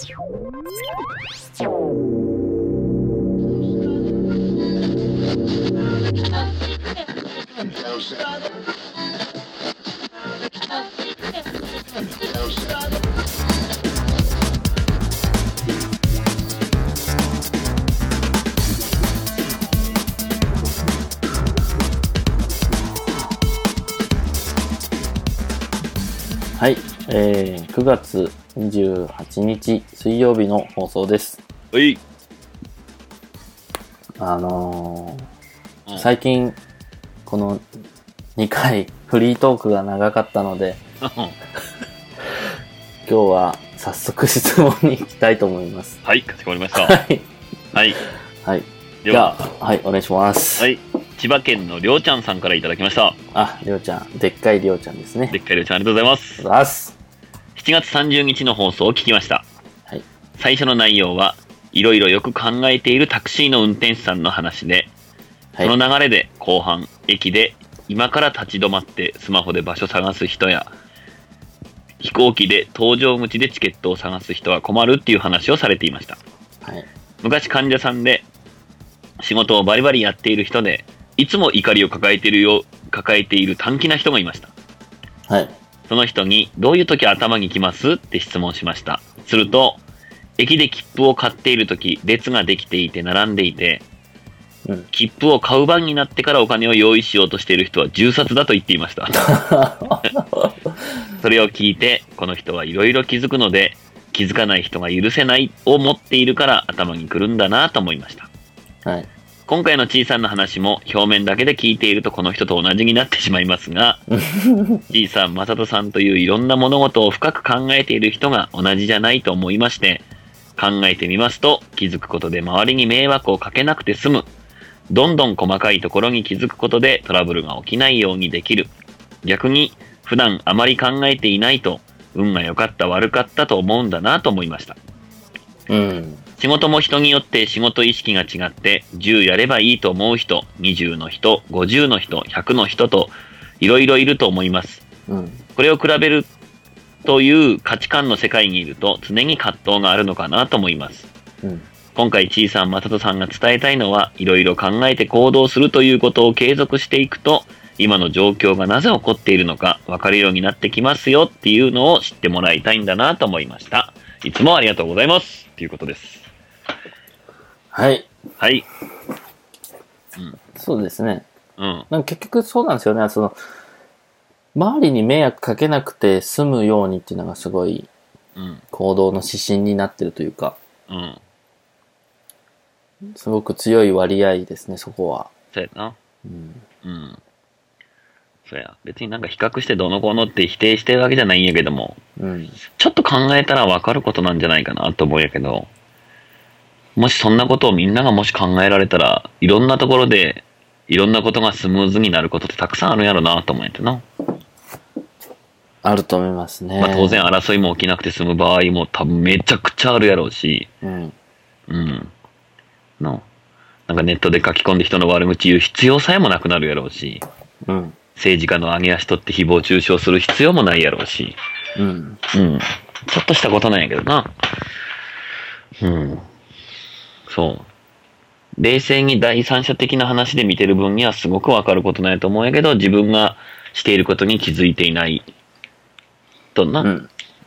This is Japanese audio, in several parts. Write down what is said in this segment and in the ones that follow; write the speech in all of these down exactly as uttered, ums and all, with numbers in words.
はい、えー、くがつにじゅうはちにち水曜日の放送です。 はい。 あのーうん、 最近このにかいフリートークが長かったので今日は早速質問に行きたいと思います。 はい、かしこまりました。 はいはいはい。 では、 じゃあはいお願いします。 はい、千葉県のりょうちゃんさんからいただきました。 あ、りょうちゃん、でっかいりょうちゃんですね。 でっかいりょうちゃん、ありがとうございます。 ありがとうございます。 しちがつさんじゅうにちの放送を聞きました。 はい。 最初の内容はいろいろよく考えているタクシーの運転手さんの話で、 はい、 その流れで後半、駅で今から立ち止まってスマホで場所探す人や、飛行機で搭乗口でチケットを探す人は困るっていう話をされていました。 はい、 昔患者さんで仕事をバリバリやっている人で、いつも怒りを抱えているよ抱えている短気な人がいました。 はい。 その人にどういう時頭にきますって質問しました。すると、駅で切符を買っている時、列ができていて並んでいて、 うん、 切符を買う番になってからお金を用意しようとしている人は銃殺だと言っていました。それを聞いて、この人はいろいろ気づくので、気づかない人が許せないを持っているから頭にくるんだなと思いました。 はい。 今回のちいさんの話も表面だけで聞いているとこの人と同じになってしまいますが、ちいさん、まさとさんといういろんな物事を深く考えている人が同じじゃないと思いまして、考えてみますと気づくことで周りに迷惑をかけなくて済む。どんどん細かいところに気づくことでトラブルが起きないようにできる。逆に普段あまり考えていないと運が良かった悪かったと思うんだなと思いました。 うん。 仕事も人によって仕事意識が違ってじゅうやればいいと思う人、にじゅうの人、ごじゅうの人、ひゃくの人といろいろいると思います。 うん、 これを比べるという価値観の世界にいると常に葛藤があるのかなと思います。 うん、 今回ちいさん、まさとさんが伝えたいのはいろいろ考えて行動するということを継続していくと今の状況がなぜ起こっているのか分かるようになってきますよっていうのを知ってもらいたいんだなと思いました。いつもありがとうございますということです。 はい。 はい。 うん、そうですね。 うん。 なんか結局そうなんですよね。その周りに迷惑かけなくて済むようにっていうのがすごい行動の指針になってるというか、 うん。 すごく強い割合ですね、そこは。 そうやな。 うん。 うん。そうや。別になんか比較してどのこうのって否定してるわけじゃないんやけども、 うん。 ちょっと考えたら分かることなんじゃないかなと思うんやけど、もしそんなことをみんながもし考えられたら、いろんなところでいろんなことがスムーズになることってたくさんあるんやろなと思うんやってな。 あると思いますね。 まあ当然争いも起きなくて済む場合も多分めちゃくちゃあるやろうし、 うん。 うん。の。なんかネットで書き込んで人の悪口言う必要さえもなくなるやろうし、 うん。 政治家の上げ足取って誹謗中傷する必要もないやろうし、 うん。 うん。ちょっとしたことなんやけどな。うん。そう。冷静に第三者的な話で見てる分にはすごくわかることなんやと思うんやけど、自分がしていることに気づいていないとな。 うん。 うん。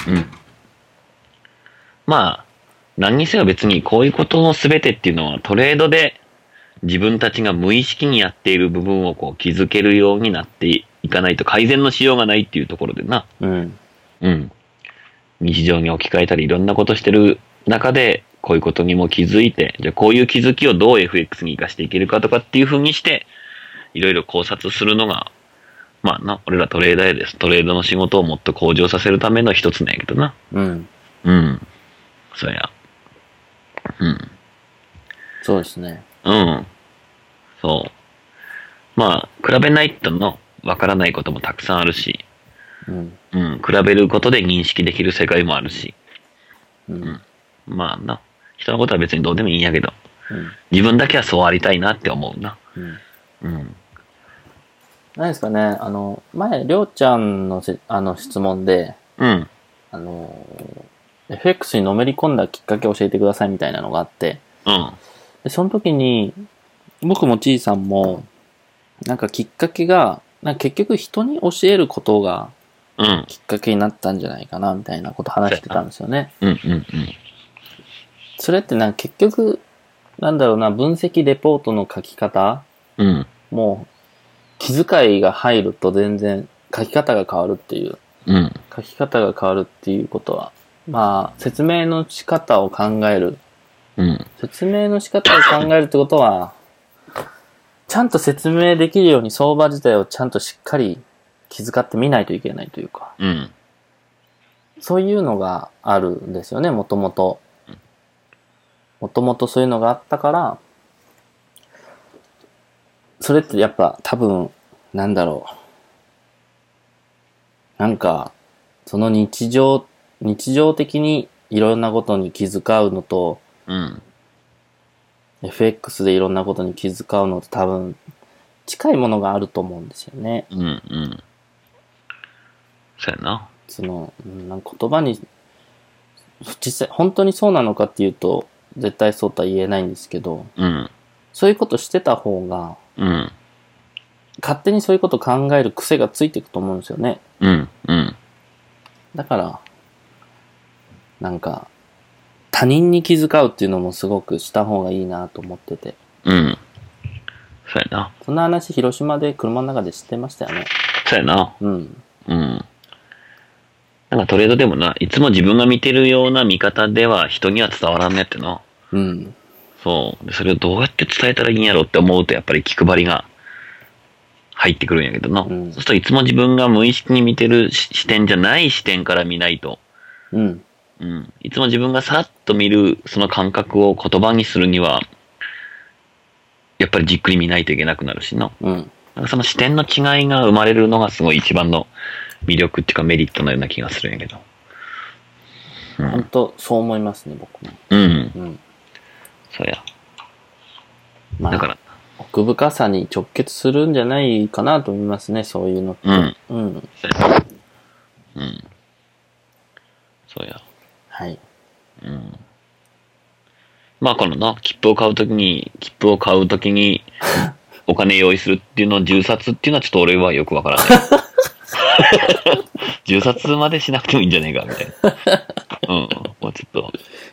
まあ、何にせよ別にこういうことの全てっていうのはトレードで自分たちが無意識にやっている部分をこう気づけるようになっていかないと改善のしようがないっていうところでな。 うん。 うん。日常に置き換えたりいろんなことしてる中で、こういうことにも気づいて、じゃあこういう気づきをどう エフエックス に活かしていけるかとかっていう風にして、いろいろ考察するのが、まあな、俺らトレーダーです。トレードの仕事をもっと向上させるための一つなんやけどな。 うん。 うん。そうや。うん。 そうですね。 うん。そう。まあ、比べないとのわからないこともたくさんあるし、 うん。 うん。比べることで認識できる世界もあるし、 うん。うん。 まあな。人のことは別にどうでもいいんやけど、 うん、 自分だけはそうありたいなって思うな。 うん。 うん。 何ですかね、あの、前、りょうちゃんのせあの質問で、 うん。 あの、 エフエックス にのめり込んだきっかけを教えてくださいみたいなのがあって、 うん。 でその時に、僕もちいさんも、なんかきっかけが、なんか結局人に教えることがうん。 きっかけになったんじゃないかなみたいなこと話してたんですよね。 うんうんうん。 それってなんか結局、なんだろうな、分析レポートの書き方、 うん。 もう気遣いが入ると全然書き方が変わるっていう、 うん。 書き方が変わるっていうことは、まあ説明の仕方を考える。 うん。 説明の仕方を考えるってことは、ちゃんと説明できるように相場自体をちゃんとしっかり気遣ってみないといけないというか、 うん。 そういうのがあるんですよね、もともと。もともとそういうのがあったから、それってやっぱ多分、なんだろう。なんか、その日常、日常的にいろんなことに気遣うのと、 うん。 エフエックス でいろんなことに気遣うのと多分、近いものがあると思うんですよね。 うん。うん。そうやな。 その、うんなんか言葉に、実際、本当にそうなのかっていうと、絶対そうとは言えないんですけど、 うん。 そういうことしてた方が、 うん。 勝手にそういうこと考える癖がついていくと思うんですよね。 うん。うん。 だから、なんか、他人に気遣うっていうのもすごくした方がいいなと思ってて。 うん。そうやな。 そんな話、広島で車の中で知ってましたよね。 そうやな。 うん。 うん。なんかトレードでもな、いつも自分が見てるような見方では人には伝わらんねってな。 うん。 そう。でそれをどうやって伝えたらいいんやろって思うと、やっぱり気配りが入ってくるんやけどな。 うん、 そうするといつも自分が無意識に見てる視点じゃない視点から見ないと。 うん。 うん。いつも自分がさっと見るその感覚を言葉にするには、やっぱりじっくり見ないといけなくなるしな。 うん。 なんかその視点の違いが生まれるのがすごい一番の魅力っていうかメリットのような気がするんやけど。うん、 本当そう思いますね、僕も。 うん。 うん。 そうや。 まあ、 だから、 奥深さに直結するんじゃないかなと思いますね、そういうのって。 うん。 うん。 そうや。うん。そうや。 はい。 うん。まあこのな、切符を買うときに、切符を買うときに、お金用意するっていうのをじゅうさつっていうのはちょっと俺はよくわからない。じゅうさつまでしなくてもいいんじゃねえか、みたいな。うん。もうちょっと。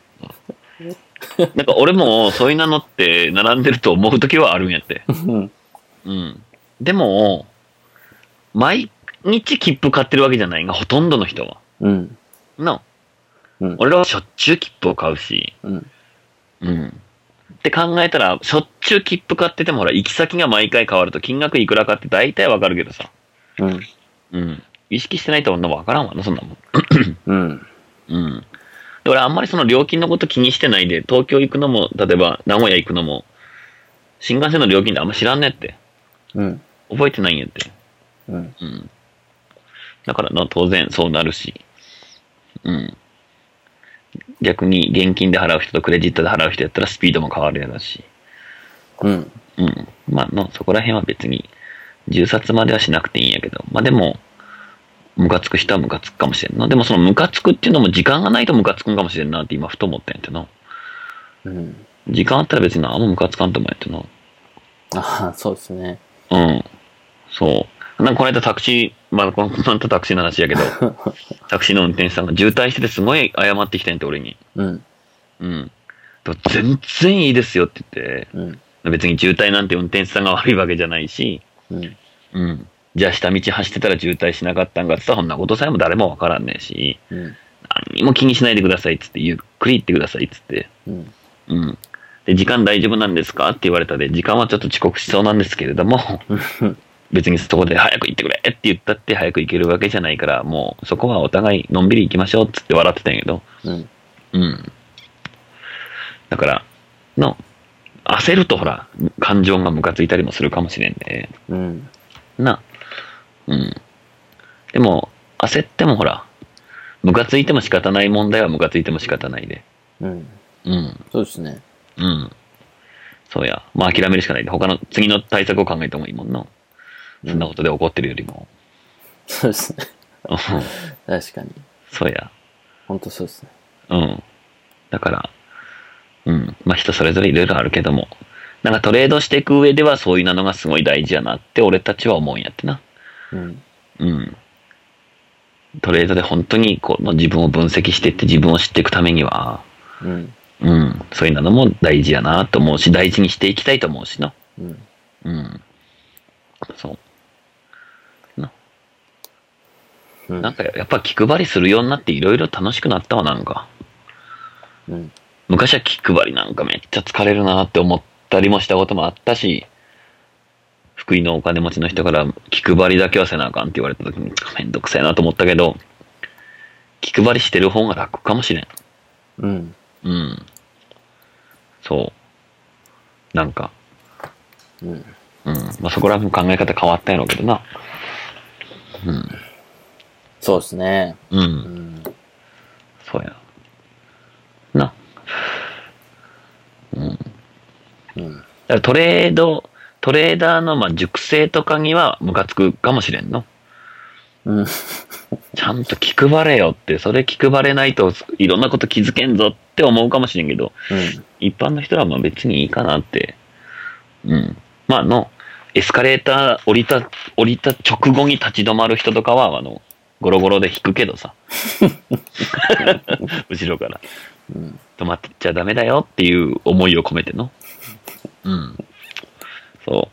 なんか俺もそういうのって並んでると思うときはあるんやって。 うんうん。でも、毎日切符買ってるわけじゃないが、ほとんどの人は。 うんな、 うん、 俺はしょっちゅう切符を買うし、 うん、 うん。って考えたら、しょっちゅう切符買ってても、ほら、行き先が毎回変わると金額いくらかって大体わかるけどさ。 うん、 うん。意識してないと女わからんわな、そんなもん。 うん、 うん。で、俺あんまりその料金のこと気にしてないで、東京行くのも、例えば名古屋行くのも、新幹線の料金ってあんま知らんねって。 うん、 覚えてないんやって。 うん、 うん。だからな、当然そうなるし。うん。逆に現金で払う人とクレジットで払う人やったらスピードも変わるやろし。 うん、 うん。まあの、そこら辺は別に、じゅうさつまではしなくていいんやけど、まあでも、ムカつく人はムカつくかもしれんな。でもそのムカつくっていうのも時間がないとムカつくんかもしれんなって今ふと思ったんやってな。 うん。 時間あったら別に何もムカつかんと思うんやってな。 ああ、そうですね。 うん。そう。なんかこの間タクシー、まあこのまたタクシーの話やけど、タクシーの運転手さんが渋滞しててすごい謝ってきたんやって俺に。 うん、 うん。でも全然いいですよって言って、 うん、 別に渋滞なんて運転手さんが悪いわけじゃないし、 うん、 うん。じゃあ下道走ってたら渋滞しなかったんかって言ったらそんなことさえも誰もわからんねえし、 うん、 何にも気にしないでくださいっつって、ゆっくり行ってくださいっつって、 うん、 うん。で、時間大丈夫なんですかって言われたで、時間はちょっと遅刻しそうなんですけれども、別にそこで早く行ってくれって言ったって早く行けるわけじゃないから、もうそこはお互いのんびり行きましょうっつって笑ってたんやけど、 うん、 うん。だから、の、焦るとほら、感情がムカついたりもするかもしれんで、 うん、 な、うん。でも、焦ってもほら、ムカついても仕方ない問題はムカついても仕方ないで。 うん。 うん。 そうですね。 うん。そうや。まあ諦めるしかないで。他の次の対策を考えてもいいもんな。そんなことで怒ってるよりも。 そうですね。 うん確かに。 そうや。 本当そうですね。 うん。だから、うん。まあ人それぞれいろいろあるけども、なんかトレードしていく上ではそういうのがすごい大事やなって俺たちは思うんやってな。 うん。 うん。トレードで本当にこの自分を分析していって自分を知っていくためには、 うん。 うん。そういうのも大事やなと思うし、大事にしていきたいと思うしな。 うん。 うん。そう。な。 うん、 なんかやっぱ気配りするようになっていろいろ楽しくなったわ、なんか。 うん。 昔は気配りなんかめっちゃ疲れるなって思ったりもしたこともあったし、福井のお金持ちの人から気配りだけはせなあかんって言われた時にめんどくさいなと思ったけど、気配りしてる方が楽かもしれん。 うん。 うん。そう。なんか。 うん。 うん。まあそこら辺考え方変わったんやろうけどな。うん。 そうですね。 うん。 うん。 そうや。な。うん。 うん。 だからトレード、トレーダーのまあ熟成とかにはムカつくかもしれんの。 うん。 ちゃんと気配れよって、それ気配れないといろんなこと気づけんぞって思うかもしれんけど、 うん。 一般の人はまあ別にいいかなって。うん。まああの、エスカレーター降りた、降りた直後に立ち止まる人とかは、あの、ゴロゴロで引くけどさ。後ろから。 うん。 止まっちゃダメだよっていう思いを込めての。うん。そう。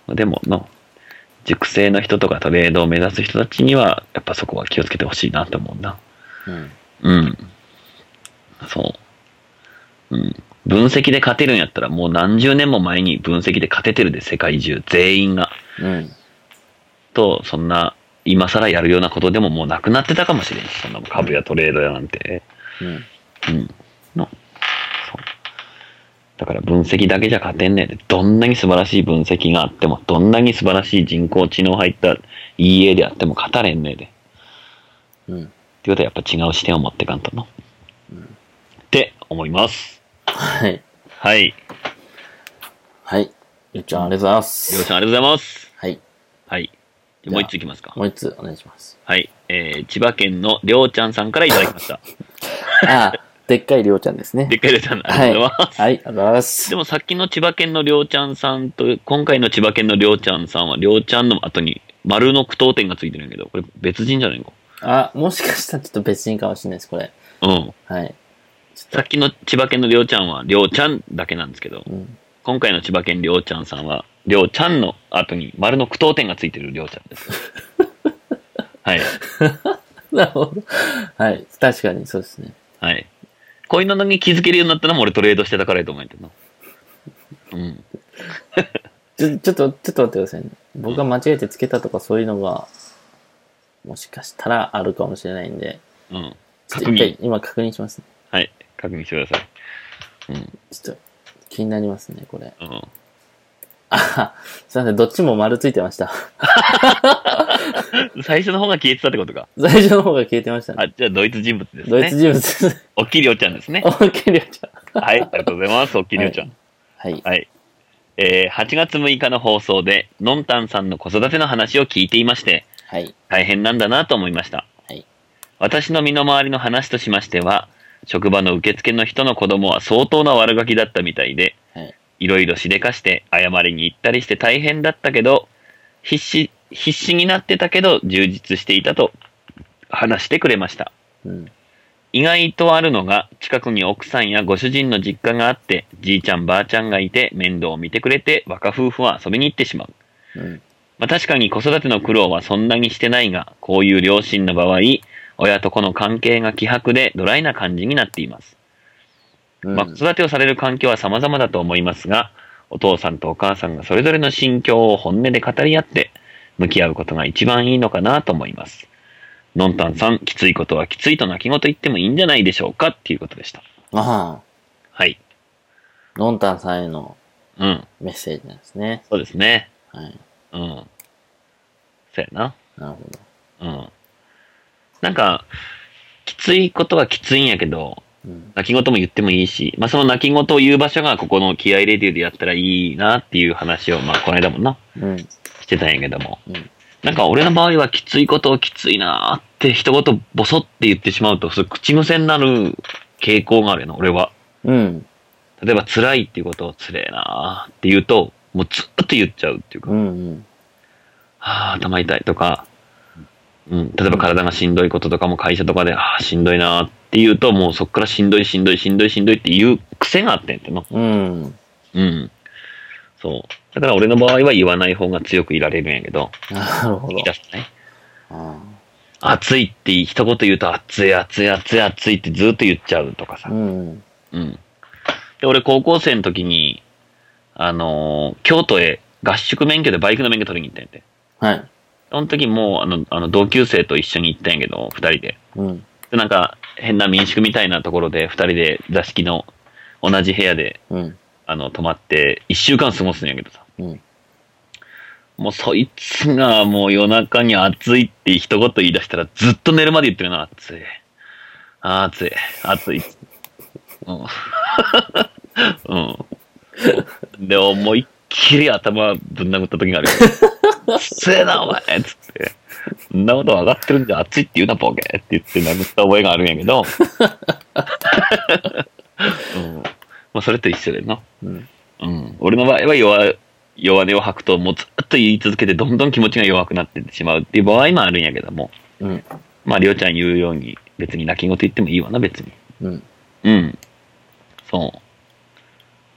でもの、熟成の人とかトレードを目指す人たちには、やっぱそこは気をつけてほしいなって思うな。 うん。 うん。そう。うん。分析で勝てるんやったら、もう何十年も前に分析で勝ててるで、世界中、全員が。 うん。 と、そんな、今更やるようなことでももうなくなってたかもしれんし、そんな株やトレードやなんて。 うん。 うん。の。そう。だから分析だけじゃ勝てんねえで、どんなに素晴らしい分析があっても、どんなに素晴らしい人工知能入った イーエー であっても語れんねえで。 うん。 ってことはやっぱ違う視点を持ってかんとの。うん、って思います。 はい。 はい。 はい。ゆうちゃんありがとうございます。 りょうちゃんありがとうございます。 はい。 はい。もう一ついきますか。 もう一つお願いします。 はい。えー、千葉県のりょうちゃんさんからいただきました。 ああ、でっかいりょうちゃんですね。 でっかいりょうちゃん、ありがとうございます。 はい、はい、ありがとうございます。 でもさっきの千葉県のりょうちゃんさんと、今回の千葉県のりょうちゃんさんは、りょうちゃんの後に丸の句読点がついてるんやけど、これ別人じゃないの？ あ、もしかしたらちょっと別人かもしれないです、これ。 うん。 はい。 さっきの千葉県のりょうちゃんは、りょうちゃんだけなんですけど、 うん、 今回の千葉県りょうちゃんさんは、りょうちゃんの後に丸の句読点がついてるりょうちゃんです。はい。 なるほど。はい。確かにそうですね。 はい。こういうのに気づけるようになったのも俺トレードしてたからやと思うんやけどな。うん。 ちょ、ちょっと、ちょっと待ってくださいね。僕が間違えてつけたとかそういうのが、もしかしたらあるかもしれないんで。 うん。 確認。今確認しますね。 はい。確認してください。うん。 ちょっと気になりますね、これ。 うん。 あ、すいません。どっちも丸ついてました。 最初の方が消えてたってことか。 最初の方が消えてましたね。 あ、じゃあドイツ人物ですね。 ドイツ人物です。 おっきりょうちゃんですね。 おっきりょうちゃん。 はい。ありがとうございます。おっきりょうちゃん。 はい。はい。 はい。えー、はちがつむいかの放送で、のんたんさんの子育ての話を聞いていまして、 はい。 大変なんだなと思いました。 はい。 私の身の回りの話としましては、職場の受付の人の子供は相当な悪ガキだったみたいで、はい。いろいろしでかして謝りに行ったりして大変だったけど、必死、必死になってたけど充実していたと話してくれました。うん、意外とあるのが、近くに奥さんやご主人の実家があって、じいちゃんばあちゃんがいて面倒を見てくれて若夫婦は遊びに行ってしまう。うん、まあ確かに子育ての苦労はそんなにしてないが、こういう両親の場合、親と子の関係が希薄でドライな感じになっています。まあ、子育てをされる環境は様々だと思いますが、お父さんとお母さんがそれぞれの心境を本音で語り合って向き合うことが一番いいのかなと思います。のんたんさん、きついことはきついと泣き言言ってもいいんじゃないでしょうかっていうことでした。 ああ。 はい。 のんたんさんへのうん。 メッセージなんですね。 そうですね。 はい。 うん。そうやな。 なるほど。うん。なんか、きついことはきついんやけど、うん、泣き言も言ってもいいし、まあ、その泣き言を言う場所がここの気合レディオでやったらいいなっていう話を、まあ、この間もな、うん、してたんやけども、うん、 なんか俺の場合はきついことをきついなーって一言ボソって言ってしまうと、それ口癖になる傾向があるよな、俺は。 うん。 例えば辛いっていうことを辛いなーって言うと、もうずっと言っちゃうっていうか、 うんうん。 はあ、頭痛いとか、うん、例えば体がしんどいこととかも会社とかで、ああ、しんどいなーって言うと、もうそっからしんどいしんどいしんどいしんどいっていう癖があってんっての。 うん。 うん。そう。だから俺の場合は言わない方が強くいられるんやけど、 なるほど。 言い出すね。 あ暑いって一言言うと、暑い暑い暑い暑いってずっと言っちゃうとかさ。 ーうん。 うん。で、俺高校生の時に、あのー京都へ合宿免許でバイクの免許取りに行ったんやて。 はい。 その時もう、あの、あの同級生と一緒に行ったんやけど、二人で。 うん。 で、なんか、変な民宿みたいなところで、二人で座敷の同じ部屋で、 うん。 あの、泊まって、一週間過ごすんやけどさ。 うん。 もうそいつがもう夜中に暑いって一言言い出したらずっと寝るまで言ってるな、暑い。あー暑い。暑い。うん。うん。で、思いっきり頭ぶん殴った時があるよ。うっせえな、お前つって。そんなこと分かってるんじゃ暑いって言うな、ボケって言って殴った覚えがあるんやけど。うん。まあ、それと一緒でな。 うん。 うん。俺の場合は弱、弱音を吐くと、もうずっと言い続けて、どんどん気持ちが弱くなってってしまうっていう場合もあるんやけども。 うん。 まあ、りょうちゃん言うように、別に泣き言言ってもいいわな、別に。 うん。 うん。そう。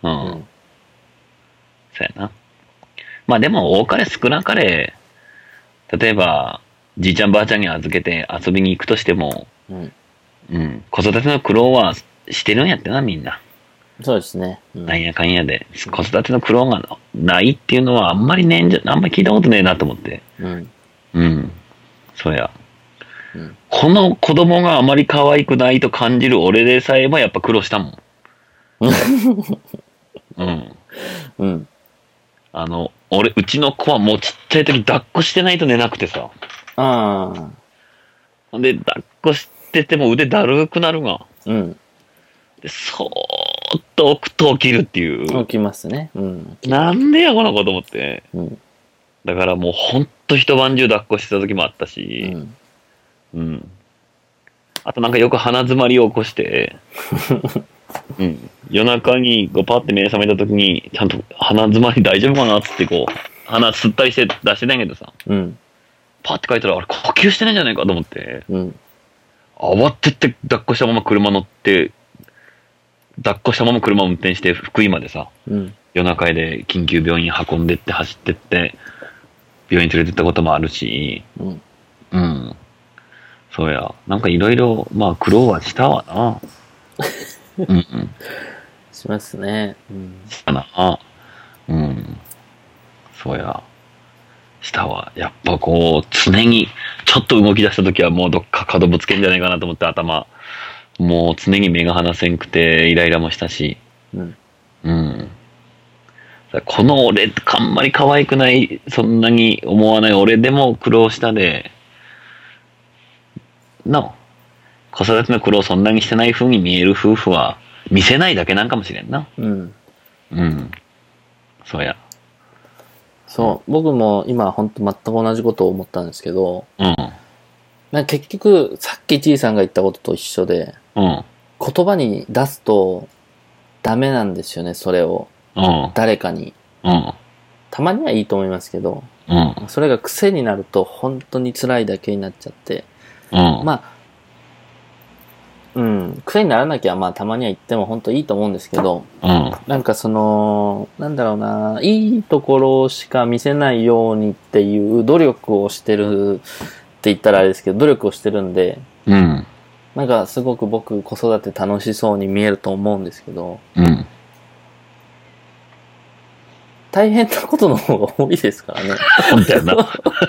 うん。 うん。 そうやな。まあでも、多かれ少なかれ、例えば、じいちゃんばあちゃんに預けて遊びに行くとしても、 うん。 うん。子育ての苦労はしてるんやってな、みんな。 そうですね。うん。 なんやかんやで。子育ての苦労がないっていうのはあんまりねえんじゃ、あんまり聞いたことねえなと思って。 うん。 うん。そうや。 うん。 この子供があまり可愛くないと感じる俺でさえもやっぱ苦労したもん。うん。 うん。 あの、俺、うちの子はもうちっちゃい時抱っこしてないと寝なくてさ。 ああ。 ほんで、抱っこしてても腕だるくなるが。 うん。 で、そーっと置くと起きるっていう。 起きますね。うん。 なんでやこの子と思って。 うん。 だからもうほんと一晩中抱っこしてた時もあったうし。 ん。 うん。あとなんかよく鼻詰まりを起こして、うん。夜中にこうパッて目覚めた時に、ちゃんと鼻詰まり大丈夫かなっつってこう、鼻吸ったりして出してたんやけどさ。 うん。 パッて書いたら、あれ呼吸してないんじゃないかと思って、 うん。 慌てて抱っこしたまま車乗って、抱っこしたまま車運転して福井までさ、 うん。 夜中で緊急病院運んでって走ってって、病院連れてったこともあるし、 うん。 うん。そうや。なんかいろいろ、まあ苦労はしたわな。うんうん。 しますね。うん。 したな。うん。そうや。したわ。やっぱこう、常に、ちょっと動き出した時はもうどっか角ぶつけんじゃないかなと思って頭。もう常に目が離せんくて、イライラもしたし。 うん。 うん。この俺、あんまり可愛くない、そんなに思わない俺でも苦労したで、なお、子育ての苦労そんなにしてない風に見える夫婦は、見せないだけなんかもしれんな。 うん。 うん。そうや。 そう。僕も今本当全く同じことを思ったんですけど、 うん。 なんか結局、さっきちいさんが言ったことと一緒で、 うん。 言葉に出すとダメなんですよね、それを。 うん。 誰かに。 うん。 たまにはいいと思いますけど、 うん。 それが癖になると本当に辛いだけになっちゃって、 うん。 まあ、うん、癖にならなきゃまあたまには言っても本当いいと思うんですけど、 うん。 なんかその、なんだろうな、いいところしか見せないようにっていう努力をしてるって言ったらあれですけど、努力をしてるんで、 うん。 なんかすごく僕子育て楽しそうに見えると思うんですけど、 うん。 大変なことの方が多いですからね。 本当やな。う。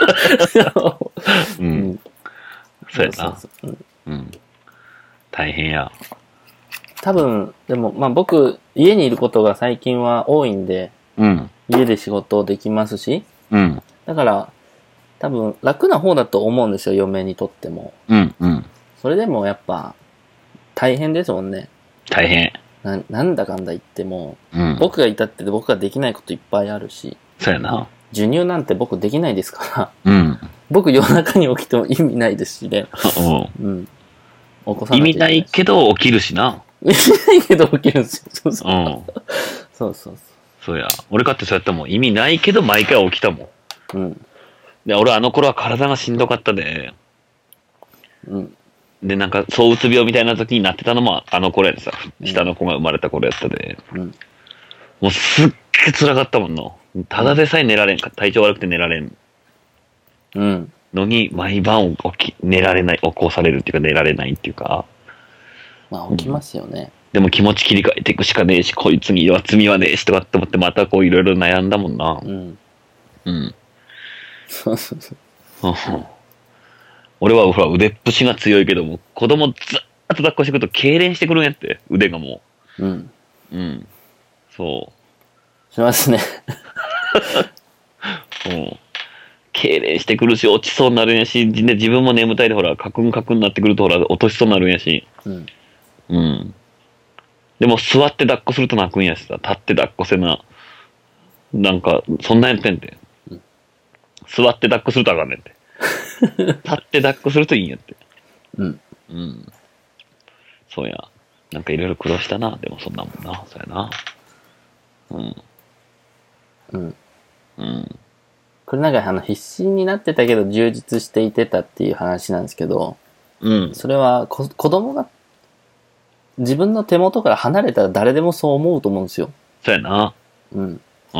うんん。 そうやな。 そうそうそううん。大変や。 多分、でも、まあ僕、家にいることが最近は多いんで、 うん。 家で仕事できますし、 うん。 だから、多分楽な方だと思うんですよ、嫁にとっても。 うん。うん。 それでもやっぱ、大変ですもんね。 大変。 ななんだかんだ言っても、 うん。 僕がいたって僕ができないこといっぱいあるし、 そうやな。 授乳なんて僕できないですから。 うん。 僕夜中に起きても意味ないですしね。 うん。 うん。起こさ意味ないけど起きるしな。 意味ないけど起きるんですよ。そうそう。 うん。 そうそうそうや。俺かってそうやったもん。意味ないけど毎回起きたもん。 そう。うん。 で、俺あの頃は体がしんどかったで。 うん。 で、なんか、躁うつ病みたいな時になってたのもあの頃やでさ。下の子が生まれた頃やったで。 うん。 もうすっげえ辛かったもんな。ただでさえ寝られんか。体調悪くて寝られん。 うん。 のに、毎晩起き、寝られない、起こされるっていうか寝られないっていうか。 まあ起きますよね。 でも気持ち切り替えていくしかねえし、こいつには罪はねえしとかって思ってまたこういろいろ悩んだもんな。 うん。 うん。 そうそうそう。 俺はほら腕っぷしが強いけども、子供ずっと抱っこしてくると痙攣してくるんやって、腕がもう。うん。 う。うん。そう。 しますね。 うん。痙攣してくるし、落ちそうになるんやし、で自分も眠たいでほら、カクンカクンになってくるとほら、落としそうになるんやし。 うん。 うん。でも座って抱っこすると泣くんやしさ、立って抱っこせな。なんか、そんなんやってんて。 うん、 座って抱っこするとあかんねんて。立って抱っこするといいんやって。 うん。 うん。そうや。なんかいろいろ苦労したな。でもそんなもんな。そうやな。うん。 うん。 うん。 これなんかあの必死になってたけど充実していてたっていう話なんですけど、 うん。 それはこ子供が自分の手元から離れたら誰でもそう思うと思うんですよ。 そうやな。 うん。 うん。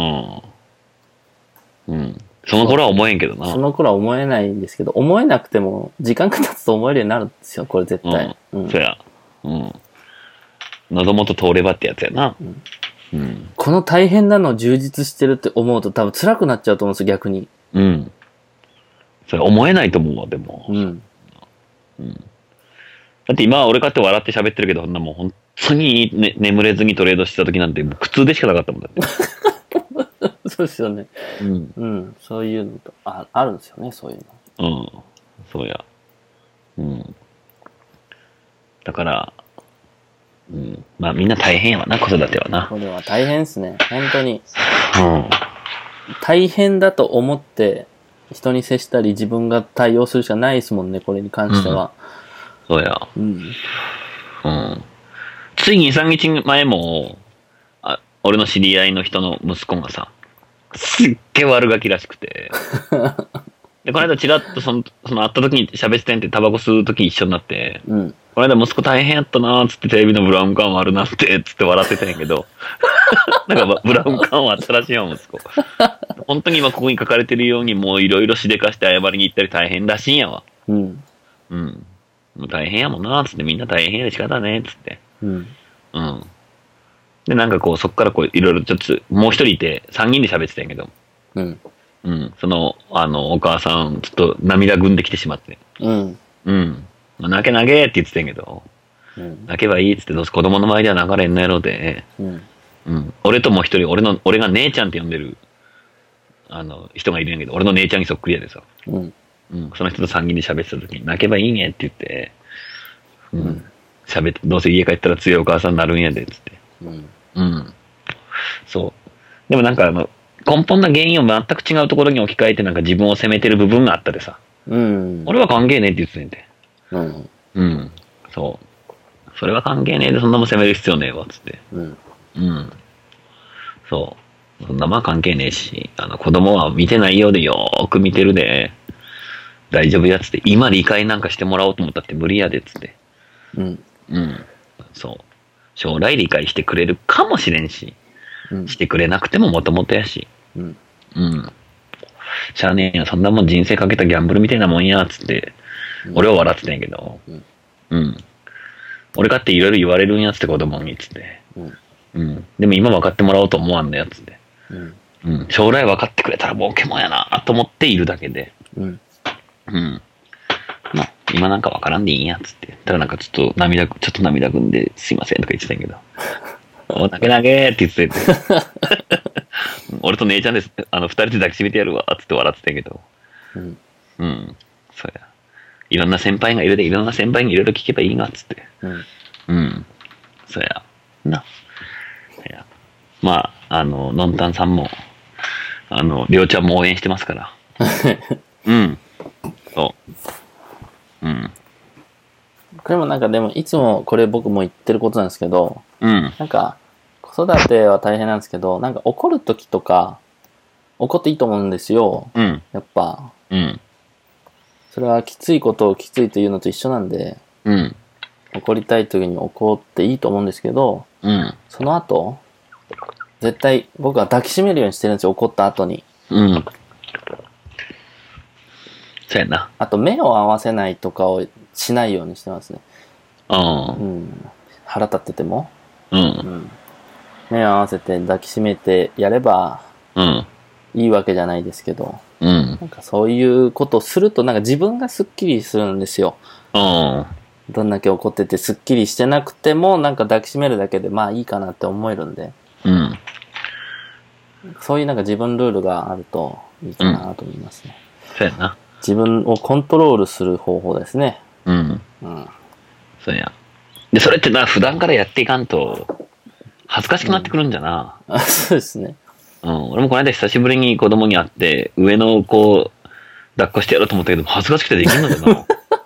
うん。その頃は思えんけどな。 その頃は思えないんですけど、思えなくても時間が経つと思えるようになるんですよ、これ絶対。 うん。 うん、 そうや。うん。喉元通ればってやつやな。うん。うん、 この大変なのを充実してるって思うと多分辛くなっちゃうと思うんですよ、逆に。 うん。それ思えないと思うわ、でも。 うん。 うん。だって今は俺かって笑って喋ってるけど、そんなもう本当に、ね、眠れずにトレードしてた時なんてもう苦痛でしかなかったもんだって。 そうですよね。 うん。 うん。そういうのと、あ、あるんですよね、そういうの。うん。そうや。うん。だから、うん。まあみんな大変やわな、子育てはな。 これは大変ですね。本当に。 うん。 大変だと思って人に接したり自分が対応するしかないですもんね、これに関しては。 うん、そうや。 うん。 うん。ついにさんにちまえも、あ、俺の知り合いの人の息子がさ、すっげえ悪ガキらしくて。で、この間チラッとその、その会った時に喋ってたんってタバコ吸う時一緒になって、 うん、 この間息子大変やったなーっつってテレビのブラウン管割るなってつって笑ってたんやけど、なんかブラウン管割ったらしいよ、息子。本当に今ここに書かれてるようにもういろいろしでかして謝りに行ったり大変らしいんやわ。 うん。 うん。もう大変やもんなーっつってみんな大変やで仕方ねーっつって。 うん。 うん。で、なんかこうそっからこういろいろちょっと、もう一人いてさんにんで喋ってたんやけど、 うん。 うん。その、あの、お母さん、ちょっと涙ぐんできてしまって。 うん。 うん。泣け泣けって言ってたんやけど、うん、泣けばいいっつって、どうせ子供の前では流れんのやろで、うん。うん。俺ともう一人、俺の、俺が姉ちゃんって呼んでる、あの、人がいるんやけど、俺の姉ちゃんにそっくりやでさ。うん。うん。その人とさんにんで喋ってた時に、泣けばいいねって言って、うん。喋、うん、って、どうせ家帰ったら強いお母さんになるんやで、つって。うん。うん。そう。でもなんかあの、根本な原因を全く違うところに置き換えてなんか自分を責めてる部分があったでさ。うん。俺は関係ねえって言ってたんで。うん。うん。そう。それは関係ねえでそんなもん責める必要ねえわ、つって。うん。うん。そう。そんなまあ関係ねえし、あの子供は見てないようでよーく見てるで、大丈夫やつって、今理解なんかしてもらおうと思ったって無理やで、つって。うん。うん。そう。将来理解してくれるかもしれんし。してくれなくてももともとやし。うん。うん。しゃあねえよ、そんなもん人生かけたギャンブルみたいなもんや、つって。うん、俺は笑ってたんやけど。うん。うん。俺かっていろいろ言われるんやつって子供に、つって。うん。うん。でも今分かってもらおうと思わんのや、つって。うん。うん。将来分かってくれたら儲けもんやな、と思っているだけで。うん。うん。まあ、今なんか分からんでいいんや、つって。ただなんかちょっと涙、ちょっと涙ぐんですいませんとか言ってたんやけど。お投げ投げって言ってて俺と姉ちゃんですあの二人で抱きしめてやるわっつって笑ってたけど、うん、うん、そうや、いろんな先輩がいるでいろんな先輩にいろいろ聞けばいいなっつって、うん、うん、そうやな、いやまああののんたんさんもあの、りょうちゃんも応援してますから。うん。そう。うん。 これもなんかでも、いつもこれ僕も言ってることなんですけど、 うん。 なんか、子育ては大変なんですけど、なんか怒るときとか、怒っていいと思うんですよ。 うん。 やっぱ。 うん。 それはきついことをきついというのと一緒なんで、 うん。 怒りたいときに怒っていいと思うんですけど、 うん。 その後、絶対僕は抱きしめるようにしてるんですよ、怒った後に。 うん。そうやな。 あと目を合わせないとかをしないようにしてますね。 ああ。 うん。腹立ってても。 うん。 うん。目を合わせて抱きしめてやれば、 うん。 いいわけじゃないですけど、 うん。 なんかそういうことをするとなんか自分がスッキリするんですよ。 ああ。 どんだけ怒っててスッキリしてなくてもなんか抱きしめるだけでまあいいかなって思えるんで、 うん。 そういうなんか自分ルールがあるといいかなと思いますね。 うん、そうやな。 自分をコントロールする方法ですね。 うん。うん。そうや。で、それってな、普段からやっていかんと、恥ずかしくなってくるんじゃな。 うん、あ、そうですね。 うん。俺もこの間久しぶりに子供に会って、上の子を抱っこしてやろうと思ったけど、恥ずかしくてできんのだな。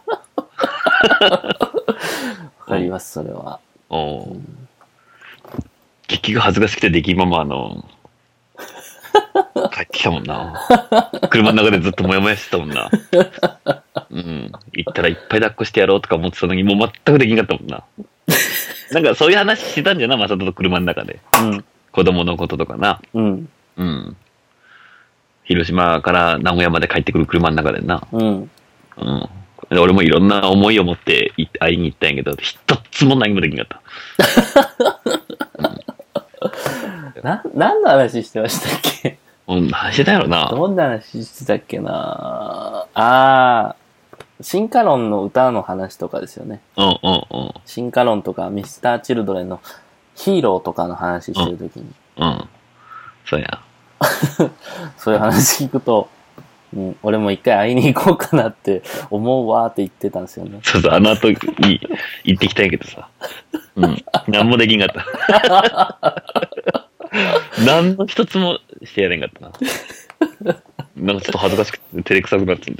わかります、それは。 おうん、結局恥ずかしくてできんまま、あの、帰ってきたもんな。車の中でずっとモヤモヤしてたもんな。うん。行ったらいっぱい抱っこしてやろうとか思ってたのに、もう全くできんかったもんな。なんかそういう話してたんじゃな、マサトと車の中で。うん。子供のこととかな。うん。うん。広島から名古屋まで帰ってくる車の中でな。うん。うん。俺もいろんな思いを持って会いに行ったんやけど、一つも何もできんかった。 うん、な、何の話してましたっけ？ うん、何してたやろな。 どんな話してたっけなあー、進化論の歌の話とかですよね。 うんうんうん。 進化論とか、ミスターチルドレンのヒーローとかの話してるときに。 うん。うん。そうや。 そういう話聞くと、うん、俺も一回会いに行こうかなって思うわーって言ってたんですよね。 そうそう、あの後、いい、行ってきたんやけどさ。うん。何もできんかった。何の一つもしてやれんかったな。なんかちょっと恥ずかしくて、照れくさくなってんで。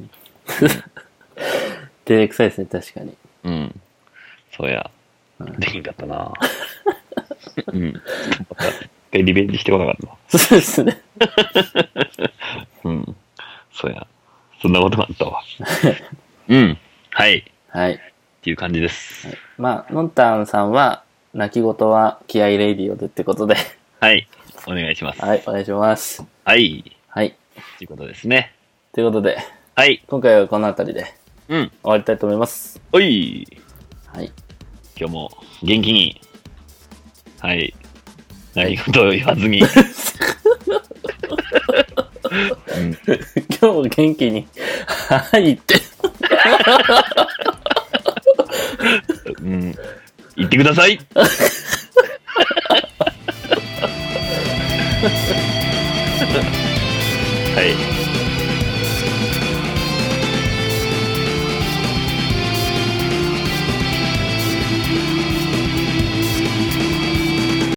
照れくさいですね、確かに。 うん。そうや。できんかったな。うん。また、一回リベンジしてこなかったな。 そうですね。 うん。そうや。そんなこともあったわ。うん。はい。 はい。 っていう感じです。 はい、まあ、のんたんさんは、泣き言は気合いレイディオでってことで。 はい。お願いします。 はい、お願いします。 はい。 はい。 ということですね。 ということで。 はい。 今回はこの辺りで。うん。終わりたいと思います。 おい。 はい。 今日も元気に。はい。何事を言わずに。 うん、今日も元気に。はいって。 うん。言ってください。はい。